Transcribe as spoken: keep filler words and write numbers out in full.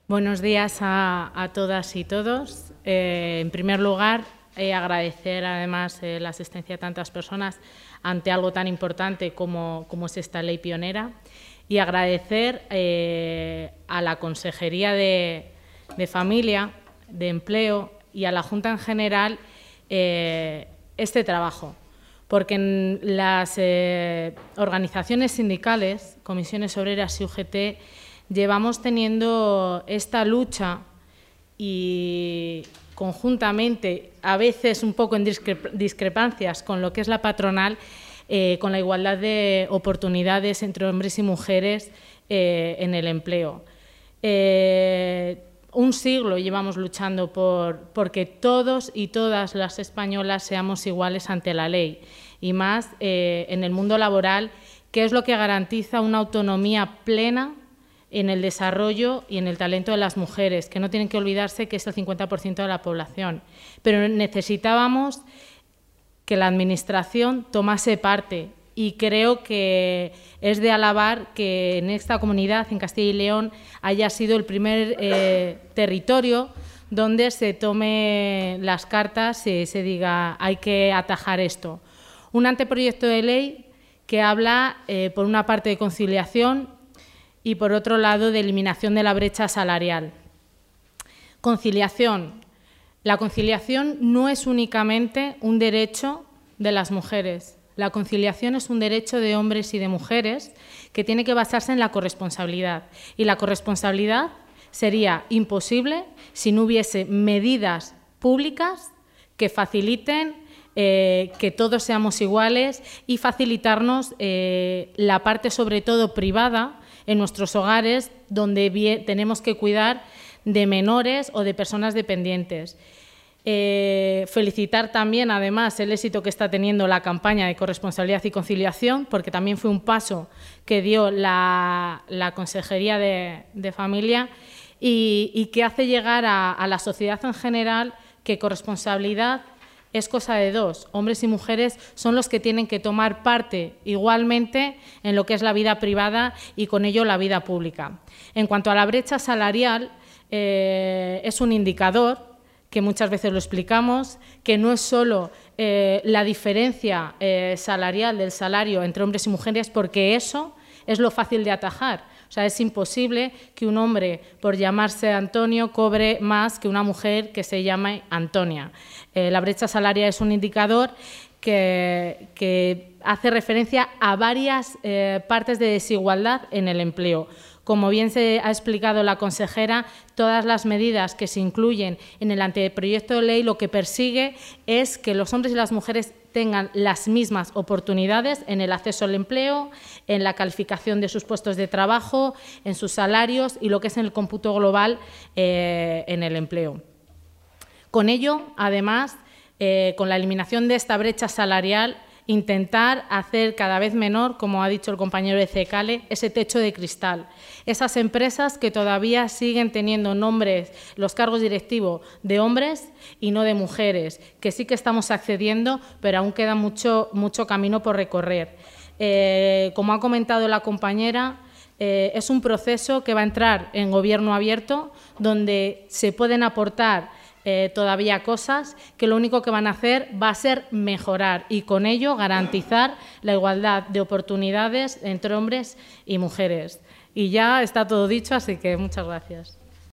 Buenos días a, a todas y todos. Eh, en primer lugar, eh, agradecer además eh, la asistencia de tantas personas ante algo tan importante como, como es esta ley pionera, y agradecer eh, a la Consejería de, de Familia, de Empleo y a la Junta en general eh, este trabajo, porque en las eh, organizaciones sindicales, comisiones obreras y U G T, llevamos teniendo esta lucha y conjuntamente, a veces un poco en discrepancias con lo que es la patronal, eh, con la igualdad de oportunidades entre hombres y mujeres eh, en el empleo. Eh, un siglo llevamos luchando por porque todos y todas las españolas seamos iguales ante la ley, y más eh, en el mundo laboral, que es lo que garantiza una autonomía plena en el desarrollo y en el talento de las mujeres, que no tienen que olvidarse que es el cincuenta por ciento de la población. Pero necesitábamos que la Administración tomase parte, y creo que es de alabar que en esta comunidad, en Castilla y León, haya sido el primer eh, territorio donde se tome las cartas y se diga hay que atajar esto. Un anteproyecto de ley que habla, eh, por una parte, de conciliación y, por otro lado, de eliminación de la brecha salarial. Conciliación. La conciliación no es únicamente un derecho de las mujeres. La conciliación es un derecho de hombres y de mujeres que tiene que basarse en la corresponsabilidad. Y la corresponsabilidad sería imposible si no hubiese medidas públicas que faciliten eh, que todos seamos iguales y facilitarnos eh, la parte, sobre todo privada, en nuestros hogares, donde tenemos que cuidar de menores o de personas dependientes. Eh, felicitar también, además, el éxito que está teniendo la campaña de corresponsabilidad y conciliación, porque también fue un paso que dio la, la Consejería de, de Familia y, y que hace llegar a, a la sociedad en general que corresponsabilidad es cosa de dos. Hombres y mujeres son los que tienen que tomar parte igualmente en lo que es la vida privada y con ello la vida pública. En cuanto a la brecha salarial, eh, es un indicador que muchas veces lo explicamos, que no es solo eh, la diferencia eh, salarial del salario entre hombres y mujeres, porque eso es lo fácil de atajar. O sea, es imposible que un hombre, por llamarse Antonio, cobre más que una mujer que se llame Antonia. Eh, la brecha salarial es un indicador que, que hace referencia a varias eh, partes de desigualdad en el empleo. Como bien se ha explicado la consejera, todas las medidas que se incluyen en el anteproyecto de ley lo que persigue es que los hombres y las mujeres tengan las mismas oportunidades en el acceso al empleo, en la calificación de sus puestos de trabajo, en sus salarios y lo que es en el cómputo global eh, en el empleo. Con ello, además, eh, con la eliminación de esta brecha salarial, intentar hacer cada vez menor, como ha dicho el compañero de CECALE, ese techo de cristal. Esas empresas que todavía siguen teniendo nombres, los cargos directivos, de hombres y no de mujeres, que sí que estamos accediendo, pero aún queda mucho, mucho camino por recorrer. Eh, como ha comentado la compañera, eh, es un proceso que va a entrar en gobierno abierto, donde se pueden aportar Eh, todavía cosas que lo único que van a hacer va a ser mejorar y con ello garantizar la igualdad de oportunidades entre hombres y mujeres. Y ya está todo dicho, así que muchas gracias.